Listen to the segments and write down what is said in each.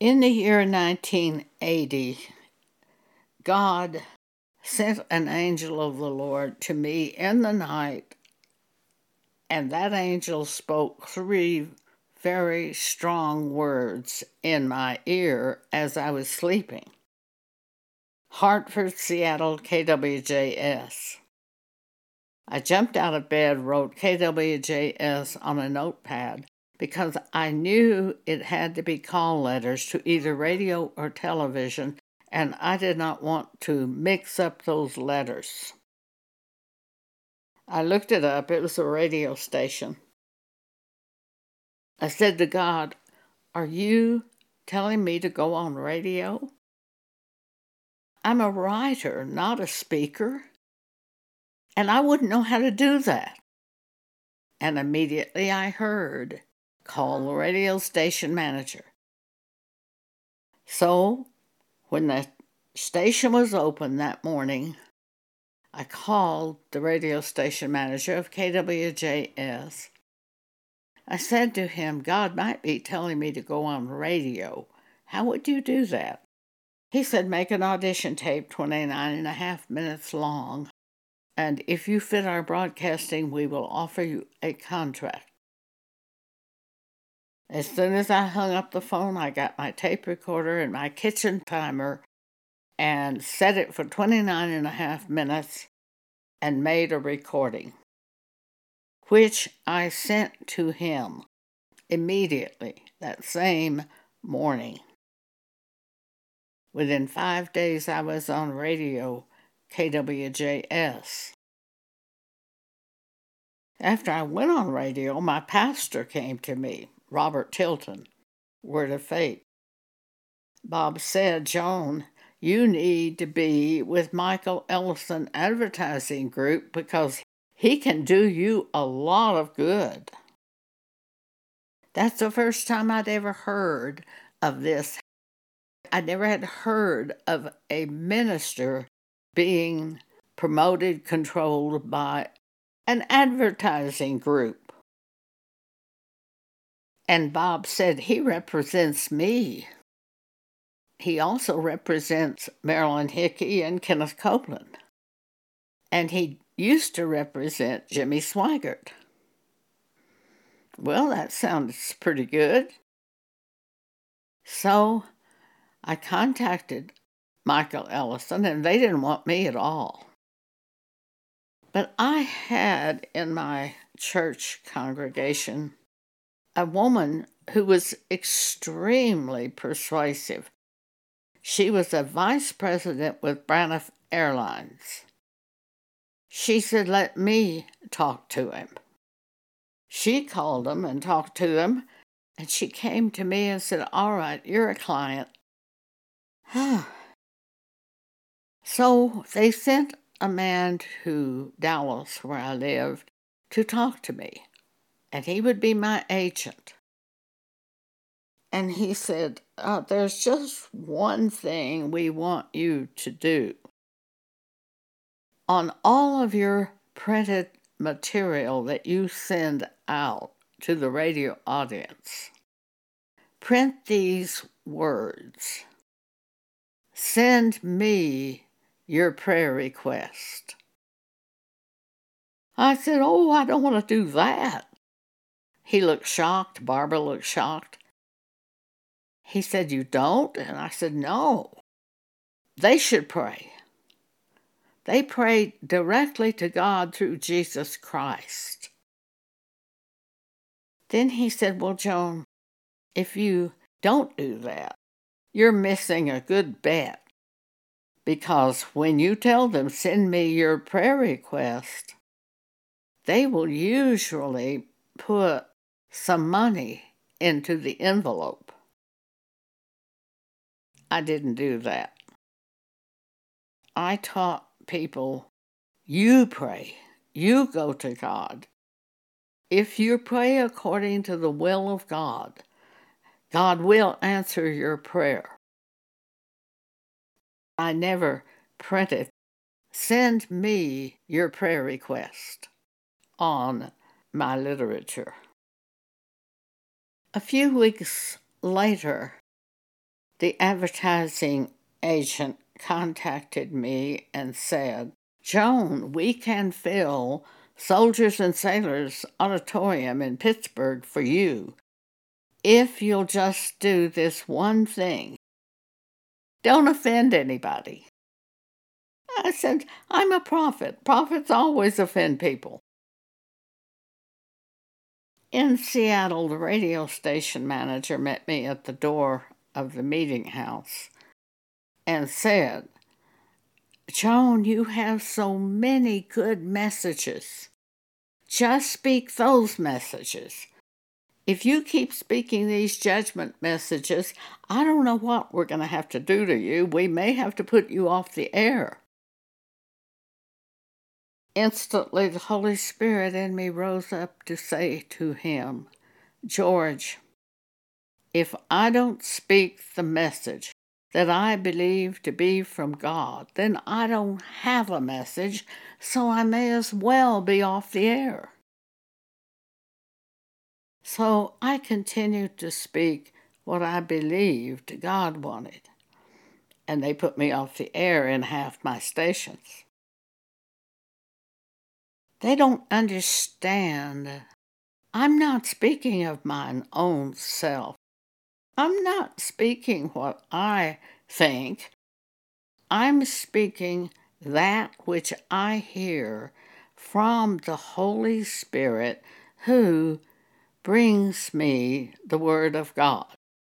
In the year 1980, God sent an angel of the Lord to me in the night, and that angel spoke 3 very strong words in my ear as I was sleeping. Hartford, Seattle, KWJS. I jumped out of bed, wrote KWJS on a notepad, because I knew it had to be call letters to either radio or television, and I did not want to mix up those letters. I looked it up. It was a radio station. I said to God, "Are you telling me to go on radio? I'm a writer, not a speaker, and I wouldn't know how to do that." And immediately I heard, "Call the radio station manager." So, when the station was open that morning, I called the radio station manager of KWJS. I said to him, "God might be telling me to go on radio. How would you do that?" He said, "Make an audition tape 29.5 minutes long, and if you fit our broadcasting, we will offer you a contract." As soon as I hung up the phone, I got my tape recorder and my kitchen timer and set it for 29.5 minutes and made a recording, which I sent to him immediately that same morning. Within 5 days, I was on radio, KWJS. After I went on radio, my pastor came to me, Robert Tilton, Word of Faith. Bob said, "Joan, you need to be with Michael Ellison Advertising Group because he can do you a lot of good." That's the first time I'd ever heard of this. I never had heard of a minister being promoted, controlled by an advertising group. And Bob said he represents me. He also represents Marilyn Hickey and Kenneth Copeland. And he used to represent Jimmy Swaggart. Well, that sounds pretty good. So I contacted Michael Ellison, and they didn't want me at all. But I had in my church congregation a woman who was extremely persuasive. She was a vice president with Braniff Airlines. She said, "Let me talk to him." She called him and talked to him, and she came to me and said, "All right, you're a client." So they sent a man to Dallas, where I lived, to talk to me, and he would be my agent. And he said, "There's just one thing we want you to do. On all of your printed material that you send out to the radio audience, print these words: 'Send me your prayer request.'" I said, "Oh, I don't want to do that." He looked shocked. Barbara looked shocked. He said, "You don't?" And I said, "No. They should pray. They pray directly to God through Jesus Christ." Then he said, "Well, Joan, if you don't do that, you're missing a good bet. Because when you tell them, 'Send me your prayer request,' they will usually put some money into the envelope." I didn't do that. I taught people, you pray, you go to God. If you pray according to the will of God, God will answer your prayer. I never printed, "Send me your prayer request," on my literature. A few weeks later, the advertising agent contacted me and said, "Joan, we can fill Soldiers and Sailors Auditorium in Pittsburgh for you if you'll just do this one thing. Don't offend anybody." I said, "I'm a prophet. Prophets always offend people." In Seattle, the radio station manager met me at the door of the meeting house and said, "Joan, you have so many good messages. Just speak those messages. If you keep speaking these judgment messages, I don't know what we're going to have to do to you. We may have to put you off the air." Instantly, the Holy Spirit in me rose up to say to him, "George, if I don't speak the message that I believe to be from God, then I don't have a message, so I may as well be off the air." So I continued to speak what I believed God wanted, and they put me off the air in half my stations. They don't understand. I'm not speaking of mine own self. I'm not speaking what I think. I'm speaking that which I hear from the Holy Spirit who brings me the Word of God.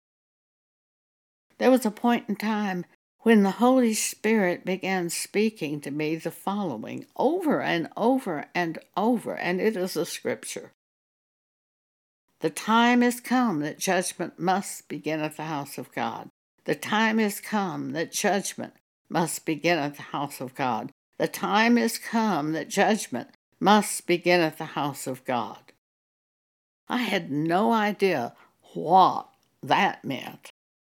There was a point in time when the Holy Spirit began speaking to me the following over and over and over, and it is a scripture. "The time is come that judgment must begin at the house of God. The time is come that judgment must begin at the house of God. The time is come that judgment must begin at the house of God." I had no idea what that meant.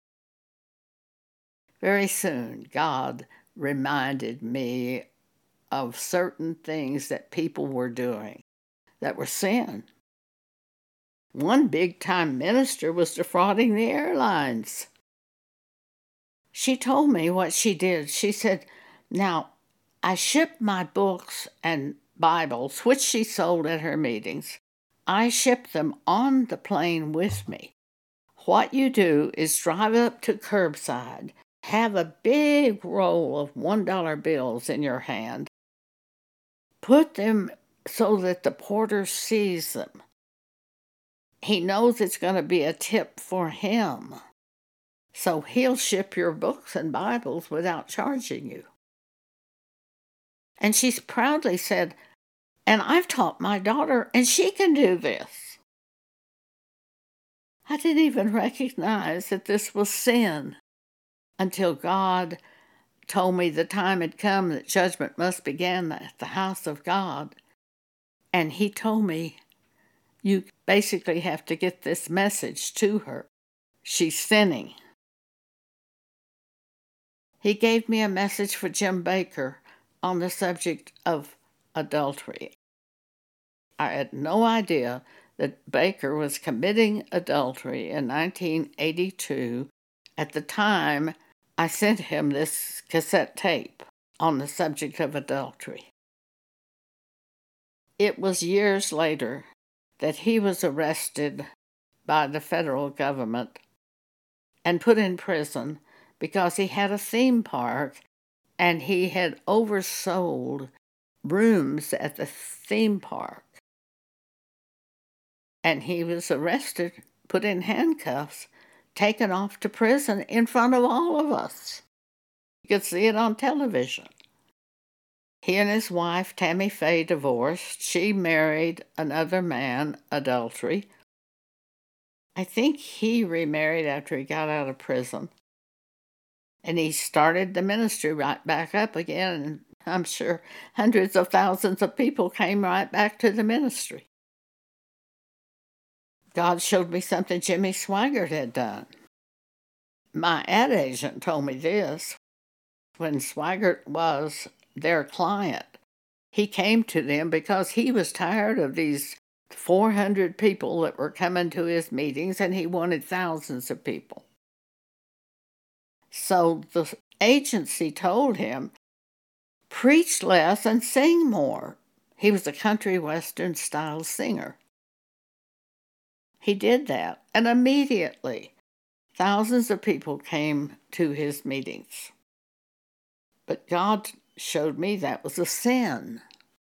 Very soon, God reminded me of certain things that people were doing that were sin. One big-time minister was defrauding the airlines. She told me what she did. She said, "Now, I ship my books and Bibles, which she sold at her meetings. I ship them on the plane with me. What you do is drive up to curbside, have a big roll of $1 bills in your hand, put them so that the porter sees them. He knows it's going to be a tip for him, so he'll ship your books and Bibles without charging you." And she's proudly said, "And I've taught my daughter, and she can do this." I didn't even recognize that this was sin until God told me the time had come that judgment must begin at the house of God. And he told me, "You basically have to get this message to her. She's sinning." He gave me a message for Jim Bakker on the subject of adultery. I had no idea that Bakker was committing adultery in 1982 at the time I sent him this cassette tape on the subject of adultery. It was years later that he was arrested by the federal government and put in prison because he had a theme park and he had oversold rooms at the theme park. And he was arrested, put in handcuffs, taken off to prison in front of all of us. You could see it on television. He and his wife, Tammy Faye, divorced. She married another man, adultery. I think he remarried after he got out of prison. And he started the ministry right back up again. And I'm sure hundreds of thousands of people came right back to the ministry. God showed me something Jimmy Swaggart had done. My ad agent told me this. When Swaggart was their client, he came to them because he was tired of these 400 people that were coming to his meetings, and he wanted thousands of people. So the agency told him, preach less and sing more. He was a country western style singer. He did that, and immediately thousands of people came to his meetings. But God showed me that was a sin.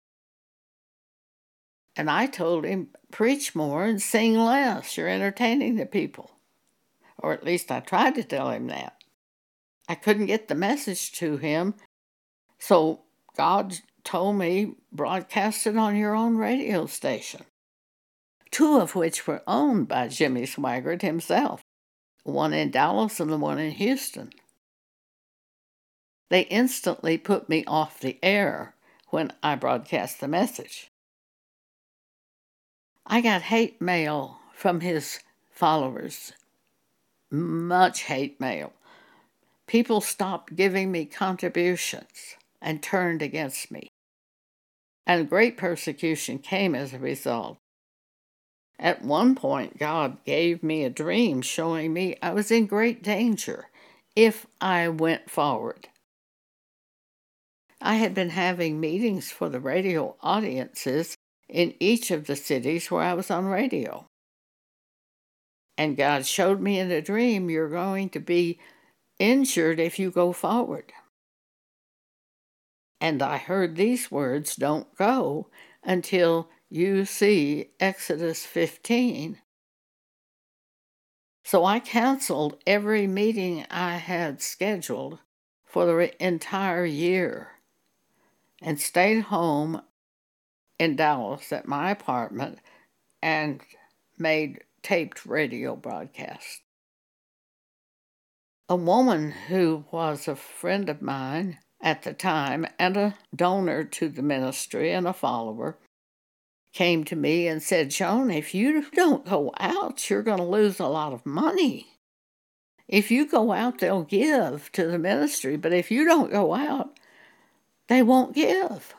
And I told him, preach more and sing less. You're entertaining the people. Or at least I tried to tell him that. I couldn't get the message to him, so God told me, broadcast it on your own radio station. 2 of which were owned by Jimmy Swaggart himself, one in Dallas and the one in Houston. They instantly put me off the air when I broadcast the message. I got hate mail from his followers, much hate mail. People stopped giving me contributions and turned against me. And great persecution came as a result. At one point, God gave me a dream showing me I was in great danger if I went forward. I had been having meetings for the radio audiences in each of the cities where I was on radio. And God showed me in a dream, you're going to be injured if you go forward. And I heard these words, don't go until you see Exodus 15. So I canceled every meeting I had scheduled for the entire year and stayed home in Dallas at my apartment and made taped radio broadcasts. A woman who was a friend of mine at the time and a donor to the ministry and a follower came to me and said, Joan, if you don't go out, you're going to lose a lot of money. If you go out, they'll give to the ministry, but if you don't go out, they won't give.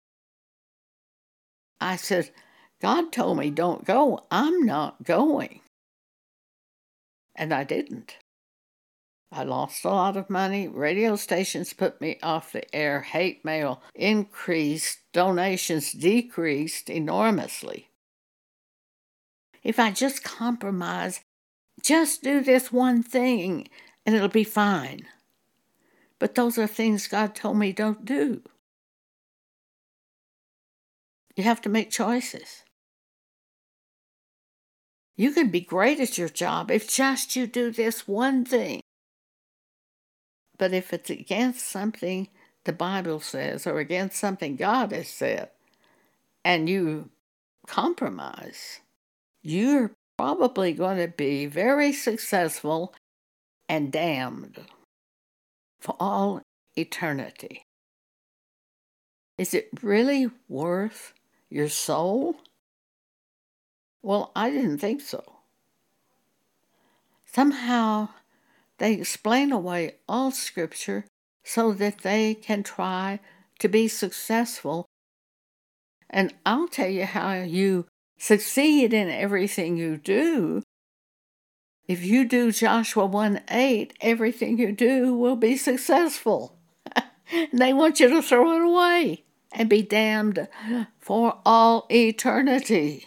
I said, God told me don't go. I'm not going. And I didn't. I lost a lot of money. Radio stations put me off the air. Hate mail increased. Donations decreased enormously. If I just compromise, just do this one thing and it'll be fine. But those are things God told me don't do. You have to make choices. You can be great at your job if just you do this one thing. But if it's against something the Bible says or against something God has said, and you compromise, you're probably going to be very successful and damned for all eternity. Is it really worth your soul? Well, I didn't think so. Somehow they explain away all Scripture so that they can try to be successful. And I'll tell you how you succeed in everything you do. If you do Joshua 1:8, everything you do will be successful. And they want you to throw it away and be damned for all eternity.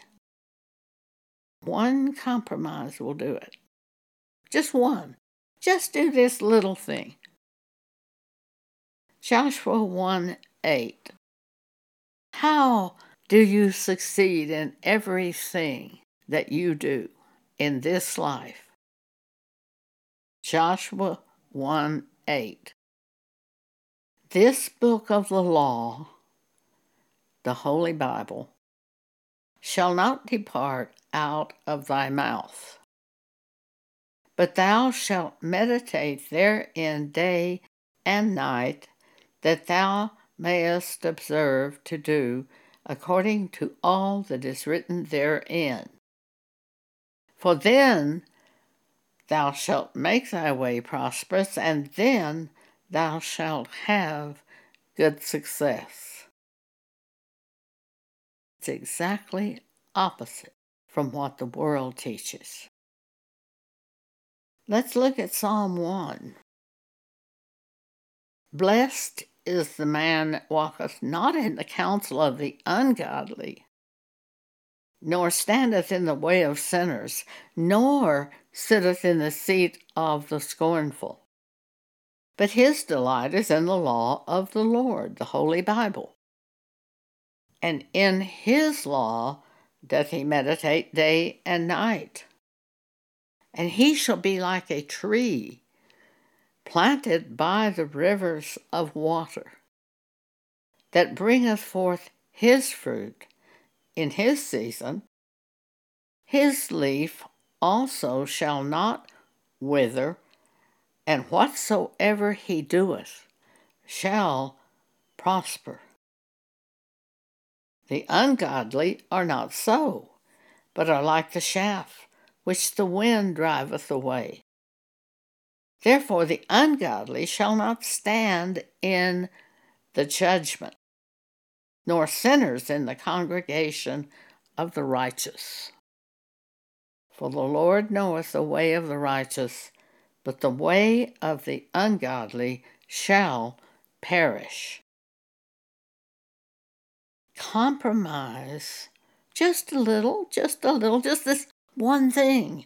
One compromise will do it. Just one. Just do this little thing. Joshua 1:8. How do you succeed in everything that you do in this life? Joshua 1:8. This book of the law, the Holy Bible, shall not depart out of thy mouth, but thou shalt meditate therein day and night, that thou mayest observe to do according to all that is written therein. For then thou shalt make thy way prosperous, and then thou shalt have good success. It's exactly opposite from what the world teaches. Let's look at Psalm 1. Blessed is the man that walketh not in the counsel of the ungodly, nor standeth in the way of sinners, nor sitteth in the seat of the scornful. But his delight is in the law of the Lord, the Holy Bible. And in his law doth he meditate day and night. And he shall be like a tree planted by the rivers of water, that bringeth forth his fruit in his season. His leaf also shall not wither, and whatsoever he doeth shall prosper. The ungodly are not so, but are like the chaff which the wind driveth away. Therefore the ungodly shall not stand in the judgment, nor sinners in the congregation of the righteous. For the Lord knoweth the way of the righteous, but the way of the ungodly shall perish. Compromise just a little, just this one thing.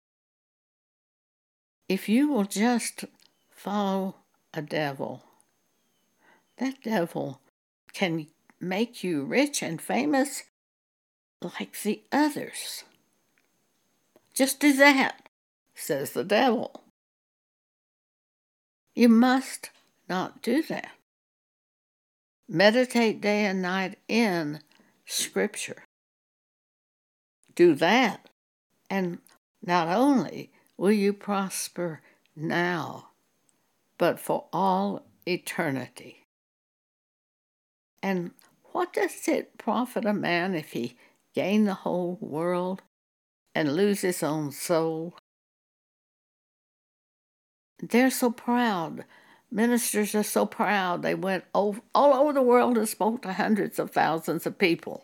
If you will just follow a devil, that devil can make you rich and famous like the others. Just do that, says the devil. You must not do that. Meditate day and night in Scripture. Do that, and not only will you prosper now, but for all eternity. And what does it profit a man if he gain the whole world and lose his own soul? They're so proud. Ministers are so proud. They went all over the world and spoke to hundreds of thousands of people.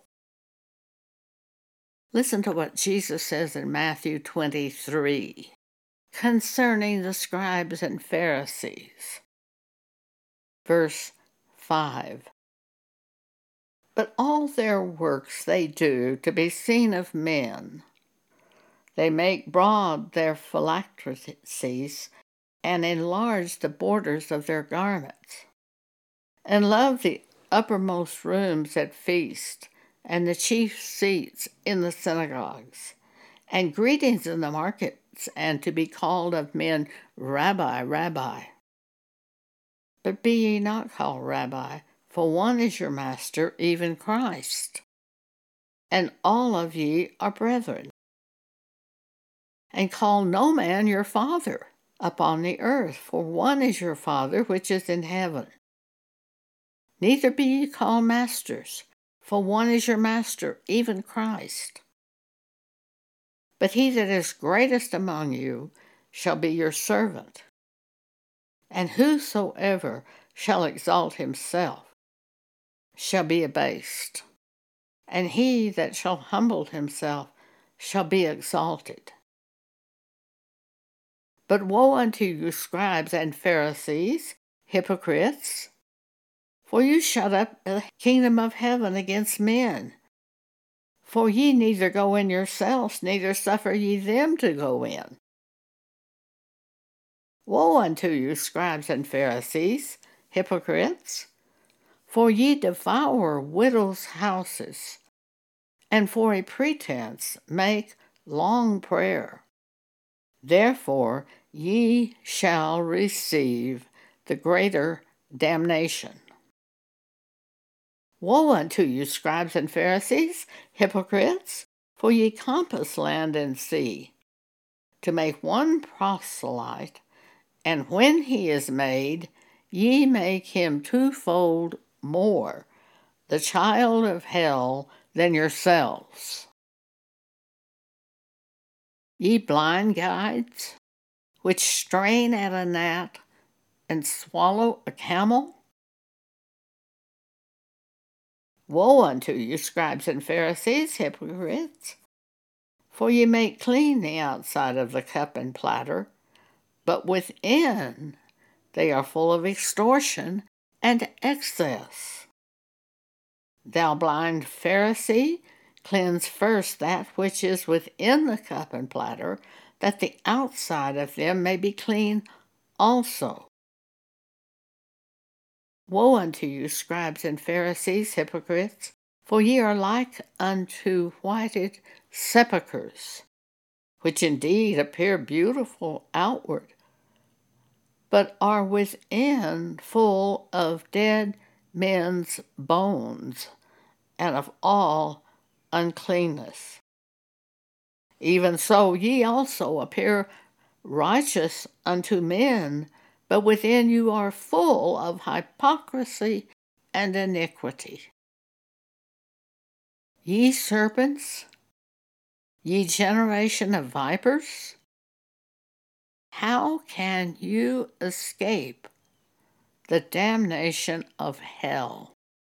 Listen to what Jesus says in Matthew 23 concerning the scribes and Pharisees. Verse 5. But all their works they do to be seen of men. They make broad their phylacteries and enlarge the borders of their garments, and love the uppermost rooms at feast, and the chief seats in the synagogues, and greetings in the markets, and to be called of men, Rabbi, Rabbi. But be ye not called Rabbi, for one is your master, even Christ. And all of ye are brethren. And call no man your father upon the earth, for one is your Father which is in heaven. Neither be ye called masters, for one is your master, even Christ. But he that is greatest among you shall be your servant. And whosoever shall exalt himself shall be abased, and he that shall humble himself shall be exalted. But woe unto you, scribes and Pharisees, hypocrites! For you shut up the kingdom of heaven against men. For ye neither go in yourselves, neither suffer ye them to go in. Woe unto you, scribes and Pharisees, hypocrites! For ye devour widows' houses, and for a pretense make long prayer. Therefore ye shall receive the greater damnation. Woe unto you, scribes and Pharisees, hypocrites! For ye compass land and sea, to make one proselyte, and when he is made, ye make him twofold more the child of hell than yourselves. Ye blind guides, which strain at a gnat and swallow a camel? Woe unto you, scribes and Pharisees, hypocrites! For ye make clean the outside of the cup and platter, but within They are full of extortion and excess. Thou blind Pharisee, cleanse first that which is within the cup and platter, that the outside of them may be clean also. Woe unto you, scribes and Pharisees, hypocrites! For ye are like unto whited sepulchres, which indeed appear beautiful outward, but are within full of dead men's bones, and of all uncleanness. Even so ye also appear righteous unto men, but within you are full of hypocrisy and iniquity. Ye serpents, ye generation of vipers, how can you escape the damnation of hell?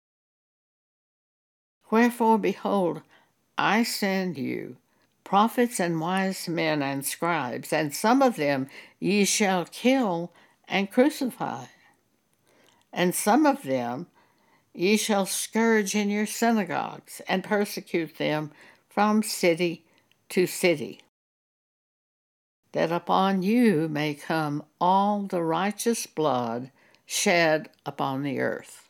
Wherefore, behold, I send you prophets and wise men and scribes, and some of them ye shall kill and crucify, and some of them ye shall scourge in your synagogues, and persecute them from city to city, that upon you may come all the righteous blood shed upon the earth.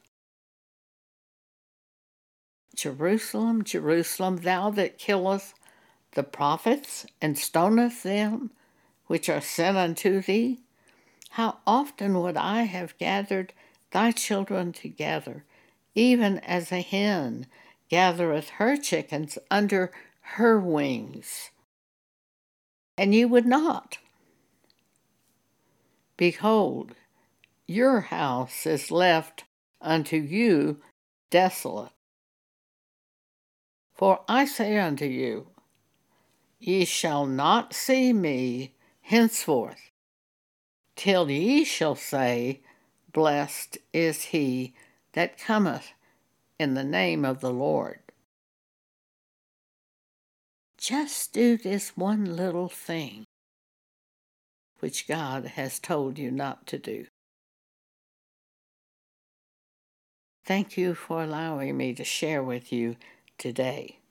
Jerusalem, Jerusalem, thou that killest the prophets and stonest them which are sent unto thee, how often would I have gathered thy children together, even as a hen gathereth her chickens under her wings, and ye would not. Behold, your house is left unto you desolate. For I say unto you, ye shall not see me henceforth, till ye shall say, Blessed is he that cometh in the name of the Lord. Just do this one little thing which God has told you not to do. Thank you for allowing me to share with you today.